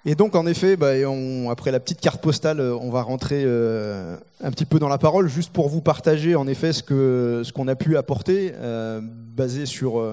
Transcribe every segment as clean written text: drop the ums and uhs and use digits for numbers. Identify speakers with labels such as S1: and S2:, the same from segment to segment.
S1: Et donc, en effet, après la petite carte postale, on va rentrer un petit peu dans la parole, juste pour vous partager, en effet, ce qu'on a pu apporter, basé sur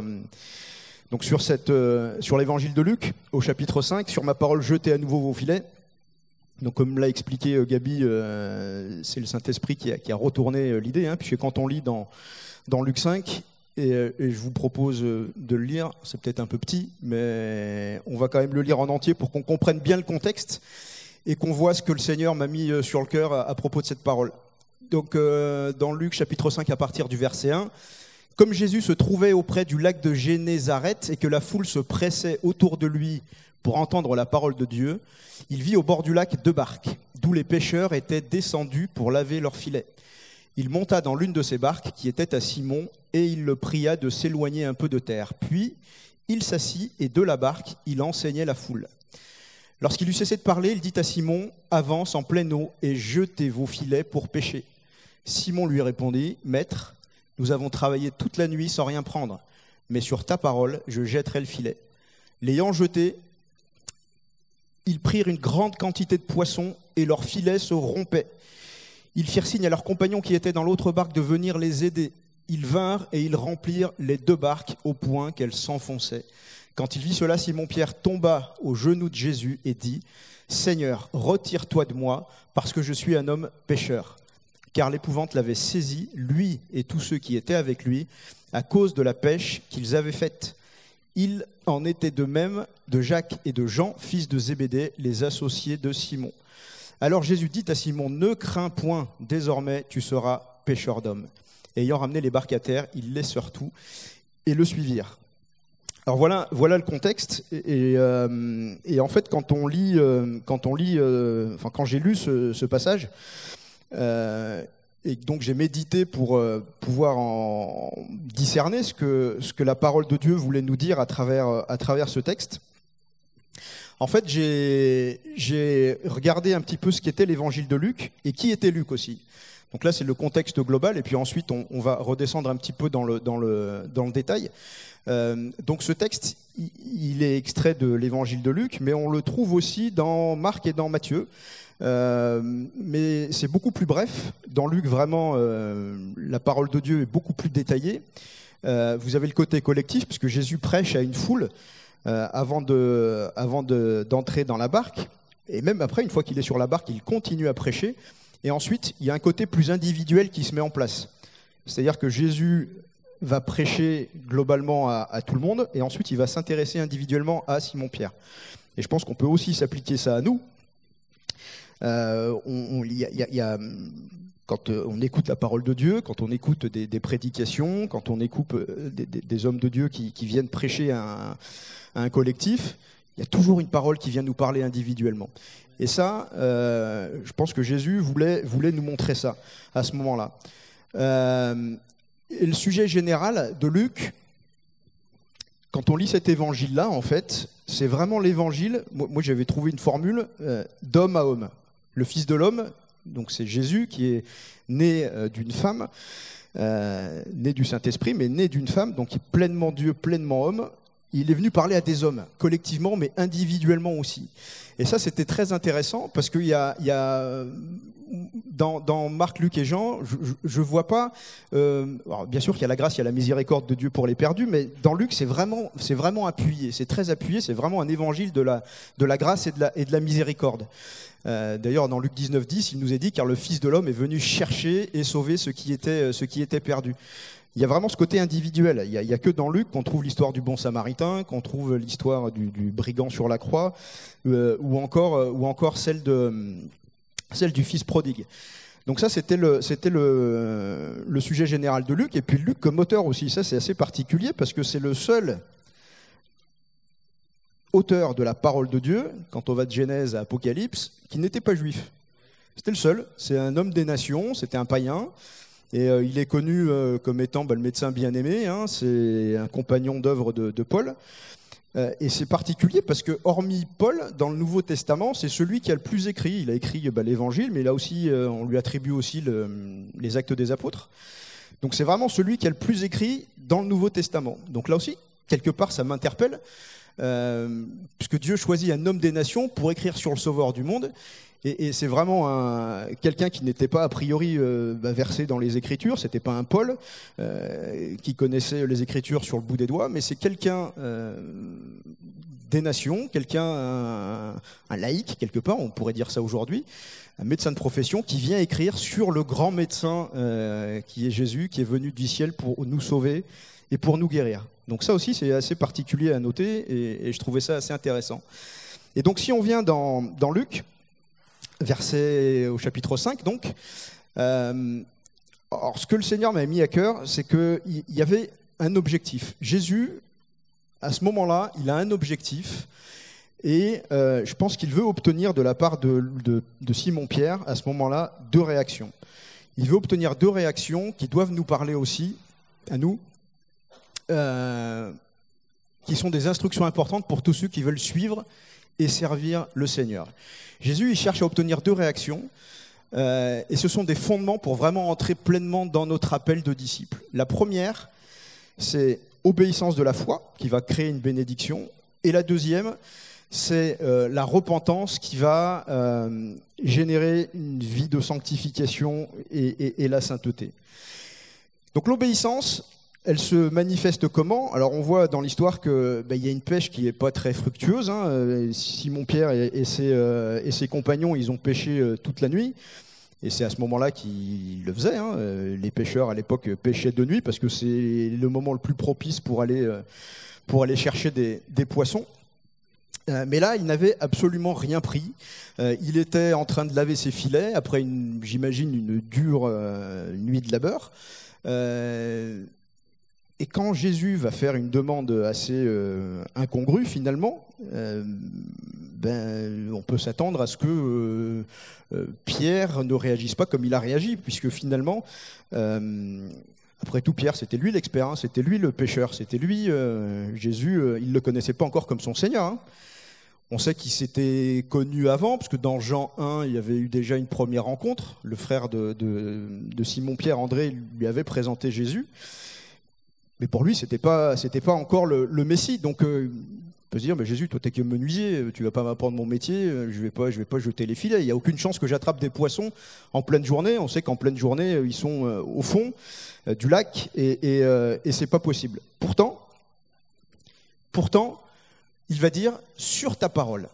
S1: l'évangile de Luc, au chapitre 5, sur ma parole, jetez à nouveau vos filets. Donc, comme l'a expliqué Gabi, c'est le Saint-Esprit qui a retourné l'idée, puisque quand on lit dans Luc 5, et je vous propose de le lire, c'est peut-être un peu petit, mais on va quand même le lire en entier pour qu'on comprenne bien le contexte et qu'on voit ce que le Seigneur m'a mis sur le cœur à propos de cette parole. Donc, dans Luc chapitre 5, à partir du verset 1, « Comme Jésus se trouvait auprès du lac de Génézareth et que la foule se pressait autour de lui pour entendre la parole de Dieu, il vit au bord du lac 2 barques, d'où les pêcheurs étaient descendus pour laver leurs filets. Il monta dans l'une de ces barques qui était à Simon et il le pria de s'éloigner un peu de terre. Puis il s'assit et de la barque, il enseignait la foule. Lorsqu'il eut cessé de parler, il dit à Simon, « Avance en pleine eau et jetez vos filets pour pêcher. » Simon lui répondit, « Maître, nous avons travaillé toute la nuit sans rien prendre, mais sur ta parole, je jetterai le filet. » L'ayant jeté, ils prirent une grande quantité de poissons et leurs filets se rompaient. Ils firent signe à leurs compagnons qui étaient dans l'autre barque de venir les aider. Ils vinrent et ils remplirent les 2 barques au point qu'elles s'enfonçaient. Quand il vit cela, Simon-Pierre tomba aux genoux de Jésus et dit, « Seigneur, retire-toi de moi, parce que je suis un homme pécheur. » Car l'épouvante l'avait saisi, lui et tous ceux qui étaient avec lui, à cause de la pêche qu'ils avaient faite. Il en était de même de Jacques et de Jean, fils de Zébédée, les associés de Simon. Alors Jésus dit à Simon, « Ne crains point, désormais tu seras pêcheur d'hommes. » Ayant ramené les barques à terre, ils laissèrent tout et le suivirent. Alors voilà le contexte. Et en fait, quand j'ai lu ce passage, et donc j'ai médité pour pouvoir en discerner ce que la parole de Dieu voulait nous dire à travers ce texte. En fait, j'ai regardé un petit peu ce qu'était l'évangile de Luc et qui était Luc aussi. Donc là, c'est le contexte global et puis ensuite, on va redescendre un petit peu dans le détail. Donc ce texte, il est extrait de l'évangile de Luc, mais on le trouve aussi dans Marc et dans Matthieu. Mais c'est beaucoup plus bref. Dans Luc, vraiment, la parole de Dieu est beaucoup plus détaillée. Vous avez le côté collectif, puisque Jésus prêche à une foule avant d'entrer dans la barque. Et même après, une fois qu'il est sur la barque, il continue à prêcher. Et ensuite, il y a un côté plus individuel qui se met en place. C'est-à-dire que Jésus va prêcher globalement à tout le monde, et ensuite il va s'intéresser individuellement à Simon-Pierre. Et je pense qu'on peut aussi s'appliquer ça à nous. Quand on écoute la parole de Dieu, quand on écoute des prédications, quand on écoute des hommes de Dieu qui viennent prêcher à un collectif, il y a toujours une parole qui vient nous parler individuellement. Et ça, je pense que Jésus voulait nous montrer ça à ce moment-là. Et le sujet général de Luc, quand on lit cet évangile-là, en fait, c'est vraiment l'évangile. Moi, j'avais trouvé une formule d'homme à homme. Le Fils de l'homme, donc c'est Jésus qui est né d'une femme, né du Saint-Esprit, mais né d'une femme, donc pleinement Dieu, pleinement homme. Il est venu parler à des hommes, collectivement, mais individuellement aussi. Et ça, c'était très intéressant, parce qu'il y a dans Marc, Luc et Jean, je vois pas... alors bien sûr qu'il y a la grâce, il y a la miséricorde de Dieu pour les perdus, mais dans Luc, c'est vraiment appuyé, c'est très appuyé, c'est vraiment un évangile de la grâce et de la miséricorde. D'ailleurs, dans Luc 19:10, il nous est dit, car le Fils de l'homme est venu chercher et sauver ceux qui étaient perdus. Il y a vraiment ce côté individuel. Il y a que dans Luc qu'on trouve l'histoire du bon samaritain, qu'on trouve l'histoire du brigand sur la croix, ou encore celle du fils prodigue. Donc ça, c'était le sujet général de Luc. Et puis Luc comme auteur aussi, ça c'est assez particulier parce que c'est le seul auteur de la parole de Dieu, quand on va de Genèse à Apocalypse, qui n'était pas juif. C'était le seul. C'est un homme des nations, c'était un païen. Et il est connu comme étant le médecin bien-aimé, c'est un compagnon d'œuvre de Paul. Et c'est particulier parce que, hormis Paul, dans le Nouveau Testament, c'est celui qui a le plus écrit. Il a écrit l'Évangile, mais là aussi, on lui attribue aussi les Actes des Apôtres. Donc c'est vraiment celui qui a le plus écrit dans le Nouveau Testament. Donc là aussi, quelque part, ça m'interpelle. puisque Dieu choisit un homme des nations pour écrire sur le Sauveur du monde. Et c'est vraiment quelqu'un qui n'était pas a priori versé dans les Écritures, c'était pas un Paul qui connaissait les Écritures sur le bout des doigts, mais c'est quelqu'un des nations, un laïc quelque part, on pourrait dire ça aujourd'hui, un médecin de profession qui vient écrire sur le grand médecin qui est Jésus, qui est venu du ciel pour nous sauver et pour nous guérir. Donc ça aussi c'est assez particulier à noter et je trouvais ça assez intéressant. Et donc si on vient dans Luc, verset au chapitre 5, donc. Alors, ce que le Seigneur m'avait mis à cœur, c'est qu'il y avait un objectif. Jésus, à ce moment-là, il a un objectif, et je pense qu'il veut obtenir de la part de Simon-Pierre, à ce moment-là, 2 réactions. Il veut obtenir 2 réactions qui doivent nous parler aussi, à nous, qui sont des instructions importantes pour tous ceux qui veulent suivre et servir le Seigneur. Jésus, il cherche à obtenir 2 réactions, et ce sont des fondements pour vraiment entrer pleinement dans notre appel de disciples. La première, c'est obéissance de la foi, qui va créer une bénédiction, et la deuxième, c'est la repentance qui va générer une vie de sanctification et la sainteté. Donc l'obéissance, elle se manifeste comment ? Alors on voit dans l'histoire qu'il y a une pêche qui n'est pas très fructueuse. Simon-Pierre et ses compagnons, ils ont pêché toute la nuit. Et c'est à ce moment-là qu'ils le faisaient. Les pêcheurs à l'époque pêchaient de nuit parce que c'est le moment le plus propice pour aller chercher des poissons. Mais là, il n'avait absolument rien pris. Il était en train de laver ses filets après, j'imagine, une dure nuit de labeur. Et quand Jésus va faire une demande assez incongrue, finalement, on peut s'attendre à ce que Pierre ne réagisse pas comme il a réagi, puisque finalement, après tout, Pierre, c'était lui l'expert, c'était lui le pêcheur, c'était lui, Jésus, il ne le connaissait pas encore comme son Seigneur. On sait qu'ils s'étaient connus avant, parce que dans Jean 1, il y avait eu déjà une première rencontre. Le frère de Simon-Pierre, André, lui avait présenté Jésus. Mais pour lui, c'était pas encore le Messie. Donc, il peut se dire, mais Jésus, toi, t'es que menuisier, tu vas pas m'apprendre mon métier, je vais pas jeter les filets. Il y a aucune chance que j'attrape des poissons en pleine journée. On sait qu'en pleine journée, ils sont au fond du lac et c'est pas possible. Pourtant, il va dire, sur ta parole,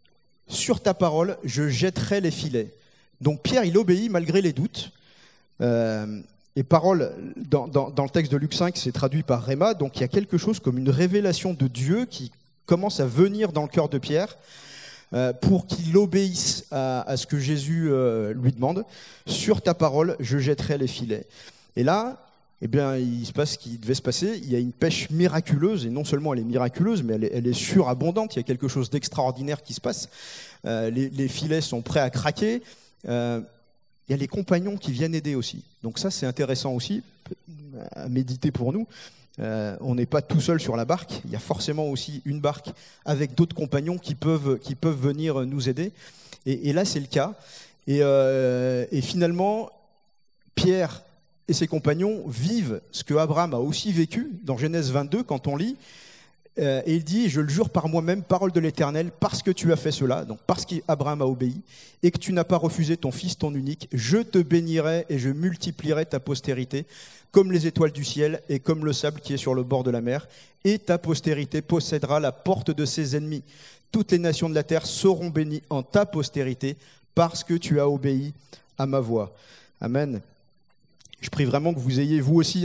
S1: je jetterai les filets. Donc Pierre, il obéit malgré les doutes. Et parole, dans le texte de Luc 5, c'est traduit par Réma, donc il y a quelque chose comme une révélation de Dieu qui commence à venir dans le cœur de Pierre pour qu'il obéisse à ce que Jésus lui demande. Sur ta parole, je jetterai les filets. Et là, il se passe ce qui devait se passer. Il y a une pêche miraculeuse, et non seulement elle est miraculeuse, mais elle est surabondante. Il y a quelque chose d'extraordinaire qui se passe. Les filets sont prêts à craquer. Il y a les compagnons qui viennent aider aussi. Donc ça, c'est intéressant aussi à méditer pour nous. On n'est pas tout seul sur la barque. Il y a forcément aussi une barque avec d'autres compagnons qui peuvent venir nous aider. Et là, c'est le cas. Et finalement, Pierre et ses compagnons vivent ce que Abraham a aussi vécu dans Genèse 22, quand on lit. Et il dit, je le jure par moi-même, parole de l'Éternel, parce que tu as fait cela, donc parce qu'Abraham a obéi, et que tu n'as pas refusé ton fils, ton unique, je te bénirai et je multiplierai ta postérité, comme les étoiles du ciel et comme le sable qui est sur le bord de la mer, et ta postérité possédera la porte de ses ennemis. Toutes les nations de la terre seront bénies en ta postérité, parce que tu as obéi à ma voix. Amen. Je prie vraiment que vous ayez, vous aussi,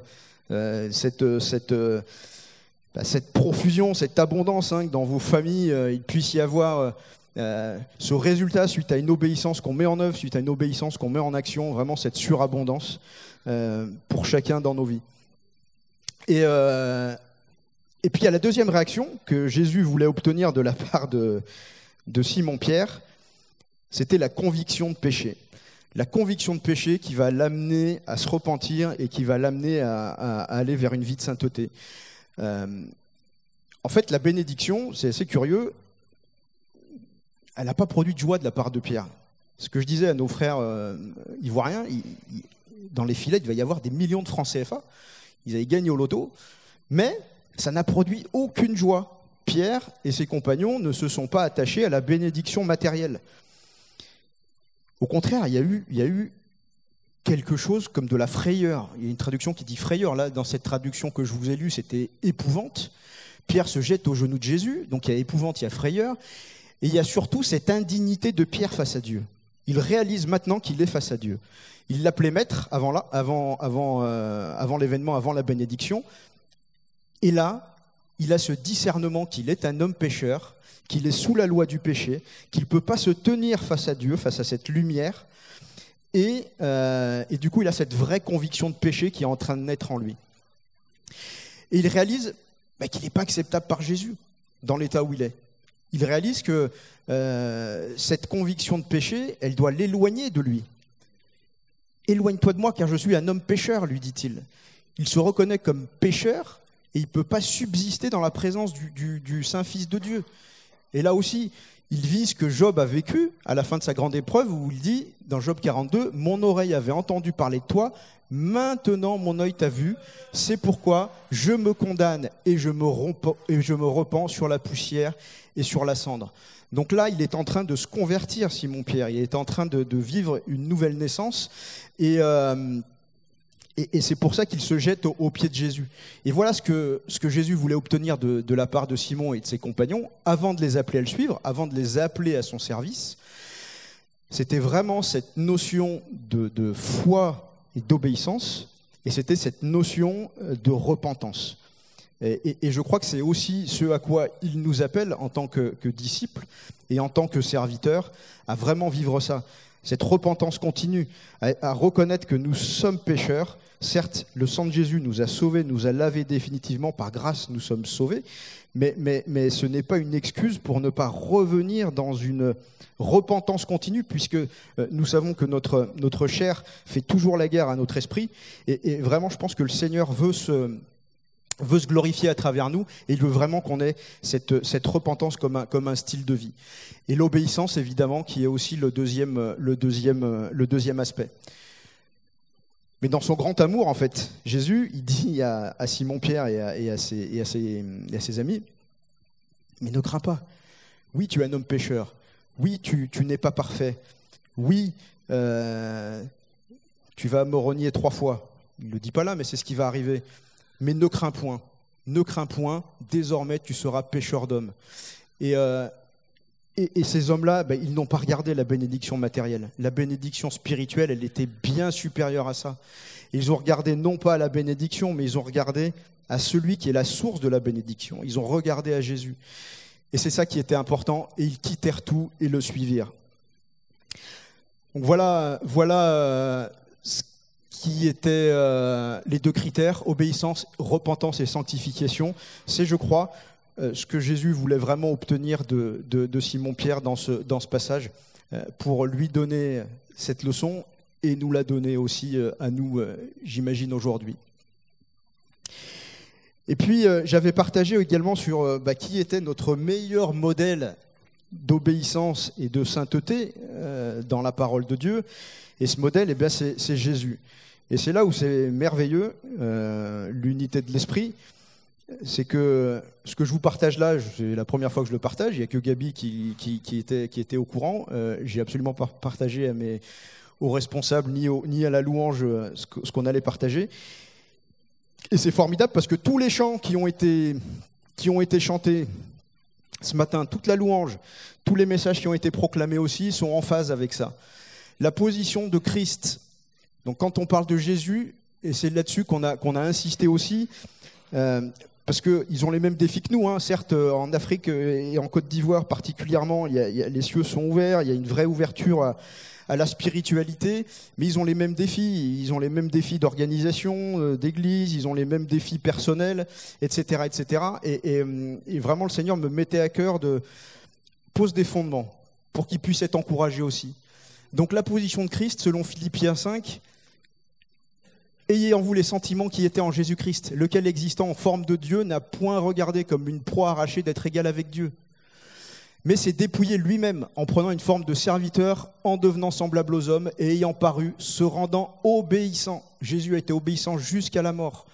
S1: cette profusion, cette abondance, que dans vos familles, il puisse y avoir ce résultat suite à une obéissance qu'on met en œuvre, suite à une obéissance qu'on met en action, vraiment cette surabondance pour chacun dans nos vies. Et puis il y a la deuxième réaction que Jésus voulait obtenir de la part de Simon-Pierre, c'était la conviction de péché. La conviction de péché qui va l'amener à se repentir et qui va l'amener à aller vers une vie de sainteté. En fait, la bénédiction, c'est assez curieux, elle n'a pas produit de joie de la part de Pierre. Ce que je disais à nos frères ivoiriens, dans les filets, il va y avoir des millions de francs CFA, ils avaient gagné au loto, mais ça n'a produit aucune joie Pierre et ses compagnons ne se sont pas attachés à la bénédiction matérielle. Au contraire, il y a eu quelque chose comme de la frayeur. Il y a une traduction qui dit frayeur. Là, dans cette traduction que je vous ai lue, c'était épouvante. Pierre se jette aux genoux de Jésus, donc il y a épouvante, il y a frayeur. Et il y a surtout cette indignité de Pierre face à Dieu. Il réalise maintenant qu'il est face à Dieu. Il l'appelait maître avant l'événement, avant la bénédiction. Et là, il a ce discernement qu'il est un homme pécheur, qu'il est sous la loi du péché, qu'il ne peut pas se tenir face à Dieu, face à cette lumière. Et du coup, il a cette vraie conviction de péché qui est en train de naître en lui. Et il réalise qu'il n'est pas acceptable par Jésus dans l'état où il est. Il réalise que cette conviction de péché, elle doit l'éloigner de lui. « Éloigne-toi de moi, car je suis un homme pécheur », lui dit-il. Il se reconnaît comme pécheur et il ne peut pas subsister dans la présence du Saint-Fils de Dieu. Et là aussi, il vit ce que Job a vécu à la fin de sa grande épreuve, où il dit, dans Job 42, « Mon oreille avait entendu parler de toi, maintenant mon œil t'a vu, c'est pourquoi je me condamne et je me repens sur la poussière et sur la cendre. » Donc là, il est en train de se convertir, Simon-Pierre, il est en train de vivre une nouvelle naissance, et c'est pour ça qu'il se jette aux pieds de Jésus. Et voilà ce que Jésus voulait obtenir de la part de Simon et de ses compagnons, avant de les appeler à le suivre, avant de les appeler à son service. C'était vraiment cette notion de foi et d'obéissance, et c'était cette notion de repentance. Et je crois que c'est aussi ce à quoi il nous appelle en tant que disciples et en tant que serviteurs, à vraiment vivre ça. Cette repentance continue, à reconnaître que nous sommes pécheurs. Certes, le sang de Jésus nous a sauvés, nous a lavés définitivement, par grâce nous sommes sauvés, mais ce n'est pas une excuse pour ne pas revenir dans une repentance continue, puisque nous savons que notre chair fait toujours la guerre à notre esprit, et vraiment je pense que le Seigneur veut se glorifier à travers nous, et il veut vraiment qu'on ait cette repentance comme un style de vie. Et l'obéissance, évidemment, qui est aussi le deuxième aspect. Mais dans son grand amour, en fait, Jésus, il dit à Simon-Pierre et à ses amis, « Mais ne crains pas. Oui, tu es un homme pécheur. Oui, tu n'es pas parfait. Oui, tu vas me renier 3 fois. » Il ne le dit pas là, mais c'est ce qui va arriver. Mais ne crains point, désormais tu seras pécheur d'hommes. Et ces hommes-là, ils n'ont pas regardé la bénédiction matérielle. La bénédiction spirituelle, elle était bien supérieure à ça. Ils ont regardé non pas à la bénédiction, mais ils ont regardé à celui qui est la source de la bénédiction. Ils ont regardé à Jésus. Et c'est ça qui était important, et ils quittèrent tout et le suivirent. Donc voilà ce qui étaient les 2 critères, obéissance, repentance et sanctification. C'est, je crois, ce que Jésus voulait vraiment obtenir de Simon-Pierre dans ce passage, pour lui donner cette leçon et nous la donner aussi à nous, j'imagine, aujourd'hui. Et puis, j'avais partagé également sur qui était notre meilleur modèle d'obéissance et de sainteté dans la parole de Dieu. Et ce modèle, c'est Jésus. Et c'est là où c'est merveilleux, l'unité de l'esprit. C'est que ce que je vous partage là, c'est la première fois que je le partage. Il n'y a que Gabi qui était au courant. J'ai absolument pas partagé aux responsables ni à la louange ce qu'on allait partager. Et c'est formidable parce que tous les chants qui ont été chantés ce matin, toute la louange, tous les messages qui ont été proclamés aussi sont en phase avec ça. La position de Christ. Donc quand on parle de Jésus, et c'est là-dessus qu'on a insisté aussi, parce qu'ils ont les mêmes défis que nous, hein. Certes, en Afrique et en Côte d'Ivoire particulièrement, les cieux sont ouverts, il y a une vraie ouverture à la spiritualité, mais ils ont les mêmes défis. Ils ont les mêmes défis d'organisation, d'église, ils ont les mêmes défis personnels, etc. etc. Et vraiment, le Seigneur me mettait à cœur de poser des fondements pour qu'ils puissent être encouragés aussi. Donc la position de Christ, selon Philippiens 5, « Ayez en vous les sentiments qui étaient en Jésus-Christ, lequel existant en forme de Dieu n'a point regardé comme une proie arrachée d'être égal avec Dieu. Mais s'est dépouillé lui-même en prenant une forme de serviteur, en devenant semblable aux hommes et ayant paru, se rendant obéissant. » Jésus a été obéissant jusqu'à la mort.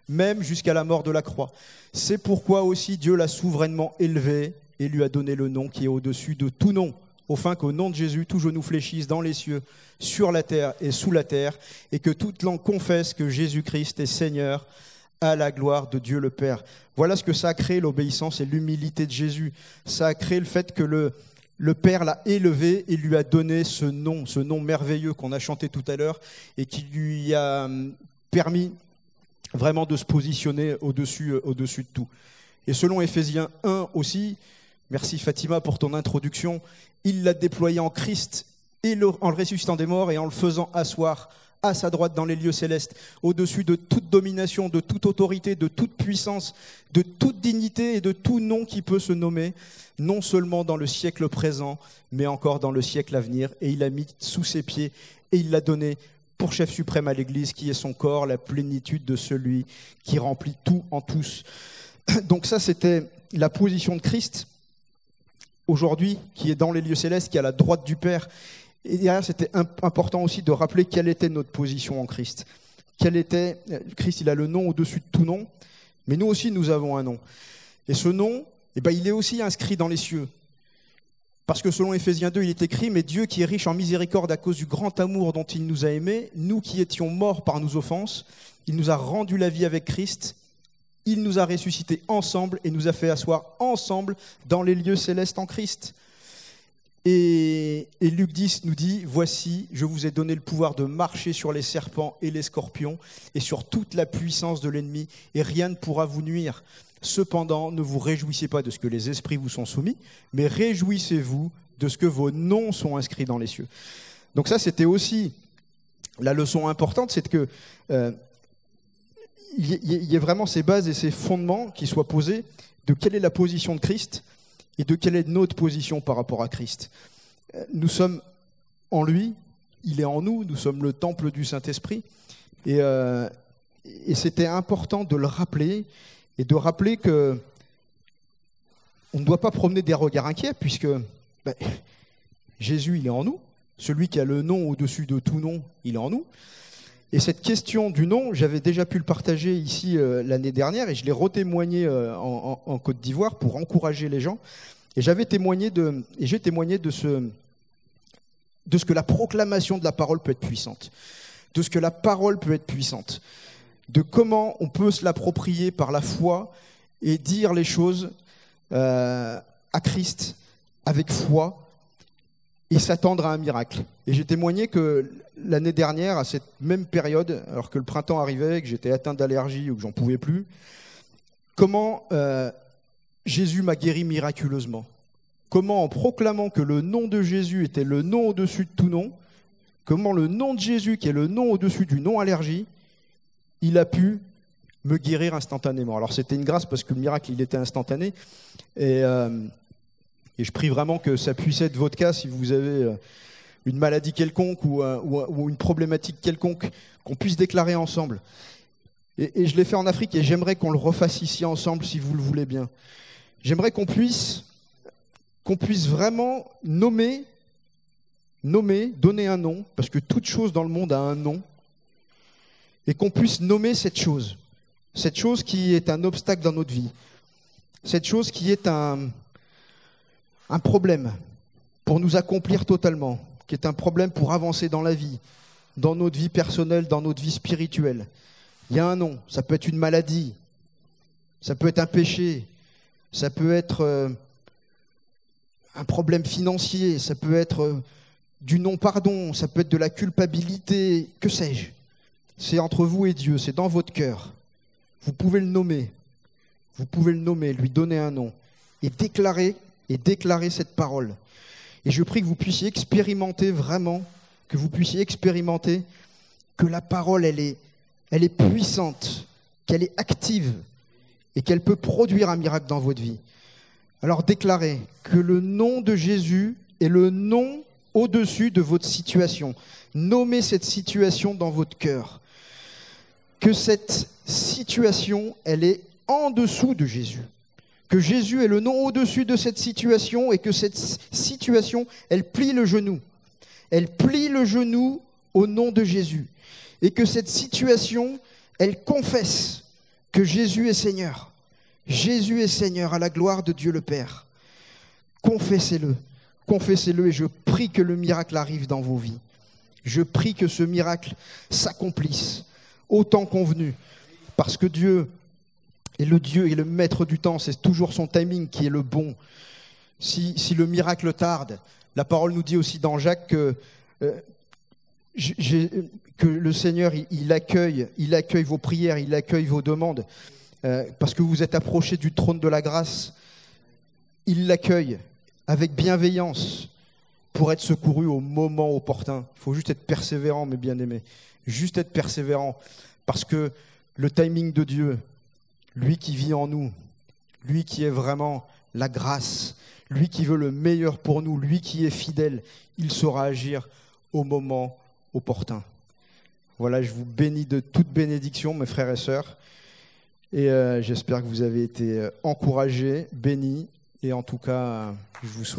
S1: même jusqu'à la mort de la croix. C'est pourquoi aussi Dieu l'a souverainement élevé et lui a donné le nom qui est au-dessus de tout nom, afin qu'au nom de Jésus, tout genou fléchisse dans les cieux, sur la terre et sous la terre, et que toute langue confesse que Jésus-Christ est Seigneur, à la gloire de Dieu le Père. Voilà ce que ça a créé, l'obéissance et l'humilité de Jésus. Ça a créé le fait que le Père l'a élevé et lui a donné ce nom merveilleux qu'on a chanté tout à l'heure, et qui lui a permis vraiment de se positionner au-dessus de tout. Et selon Éphésiens 1 aussi, merci Fatima pour ton introduction, il l'a déployé en Christ, en le ressuscitant des morts et en le faisant asseoir à sa droite dans les lieux célestes, au-dessus de toute domination, de toute autorité, de toute puissance, de toute dignité et de tout nom qui peut se nommer, non seulement dans le siècle présent, mais encore dans le siècle à venir. Et il l'a mis sous ses pieds et il l'a donné pour chef suprême à l'Église, qui est son corps, la plénitude de celui qui remplit tout en tous. Donc ça, c'était la position de Christ, aujourd'hui, qui est dans les lieux célestes, qui est à la droite du Père. Et derrière, c'était important aussi de rappeler quelle était notre position en Christ. Christ, il a le nom au-dessus de tout nom, mais nous aussi, nous avons un nom. Et ce nom, il est aussi inscrit dans les cieux. Parce que selon Éphésiens 2, il est écrit « Mais Dieu qui est riche en miséricorde à cause du grand amour dont il nous a aimés, nous qui étions morts par nos offenses, il nous a rendu la vie avec Christ, il nous a ressuscités ensemble et nous a fait asseoir ensemble dans les lieux célestes en Christ. » Et Luc 10 nous dit « Voici, je vous ai donné le pouvoir de marcher sur les serpents et les scorpions et sur toute la puissance de l'ennemi, et rien ne pourra vous nuire. Cependant, ne vous réjouissez pas de ce que les esprits vous sont soumis, mais réjouissez-vous de ce que vos noms sont inscrits dans les cieux. » Donc ça, c'était aussi la leçon importante, c'est que il y ait vraiment ces bases et ces fondements qui soient posés de quelle est la position de Christ et de quelle est notre position par rapport à Christ. Nous sommes en lui, il est en nous, nous sommes le temple du Saint-Esprit, et c'était important de le rappeler, et de rappeler que on ne doit pas promener des regards inquiets, puisque Jésus, il est en nous, celui qui a le nom au-dessus de tout nom, il est en nous. Et cette question du nom, j'avais déjà pu le partager ici l'année dernière, et je l'ai retémoigné en Côte d'Ivoire pour encourager les gens. Et j'ai témoigné de ce que la proclamation de la parole peut être puissante, de ce que la parole peut être puissante, de comment on peut se l'approprier par la foi et dire les choses à Christ avec foi et s'attendre à un miracle. Et j'ai témoigné que l'année dernière, à cette même période, alors que le printemps arrivait, que j'étais atteint d'allergie ou que j'en pouvais plus, comment Jésus m'a guéri miraculeusement. Comment, en proclamant que le nom de Jésus était le nom au-dessus de tout nom, comment le nom de Jésus, qui est le nom au-dessus du nom allergie, il a pu me guérir instantanément. Alors c'était une grâce parce que le miracle, il était instantané. Et je prie vraiment que ça puisse être votre cas si vous avez une maladie quelconque ou une problématique quelconque, qu'on puisse déclarer ensemble. Et je l'ai fait en Afrique et j'aimerais qu'on le refasse ici ensemble si vous le voulez bien. J'aimerais qu'on puisse vraiment nommer, donner un nom, parce que toute chose dans le monde a un nom, et qu'on puisse nommer cette chose qui est un obstacle dans notre vie, cette chose qui est un problème pour nous accomplir totalement, qui est un problème pour avancer dans la vie, dans notre vie personnelle, dans notre vie spirituelle. Il y a un nom, ça peut être une maladie, ça peut être un péché, ça peut être un problème financier, ça peut être du non-pardon, ça peut être de la culpabilité, que sais-je. C'est entre vous et Dieu, c'est dans votre cœur. Vous pouvez le nommer, lui donner un nom et déclarer cette parole. Et je prie que vous puissiez expérimenter vraiment, que la parole, elle est puissante, qu'elle est active et qu'elle peut produire un miracle dans votre vie. Alors déclarez que le nom de Jésus est le nom au-dessus de votre situation. Nommez cette situation dans votre cœur. Que cette situation, elle est en dessous de Jésus. Que Jésus est le nom au-dessus de cette situation et que cette situation, elle plie le genou. Elle plie le genou au nom de Jésus. Et que cette situation, elle confesse que Jésus est Seigneur. Jésus est Seigneur à la gloire de Dieu le Père. Confessez-le. Confessez-le et je prie que le miracle arrive dans vos vies. Je prie que ce miracle s'accomplisse au temps convenu. Parce que Dieu est le maître du temps. C'est toujours son timing qui est le bon. Si le miracle tarde, la parole nous dit aussi dans Jacques que le Seigneur, il accueille vos prières, il accueille vos demandes. Parce que vous vous êtes approchés du trône de la grâce. Il l'accueille avec bienveillance pour être secouru au moment opportun. Il faut juste être persévérant, mes bien-aimés. Juste être persévérant. Parce que le timing de Dieu, lui qui vit en nous, lui qui est vraiment la grâce, lui qui veut le meilleur pour nous, lui qui est fidèle, il saura agir au moment opportun. Voilà, je vous bénis de toute bénédiction, mes frères et sœurs. Et j'espère que vous avez été encouragés, bénis. Et en tout cas, je vous souhaite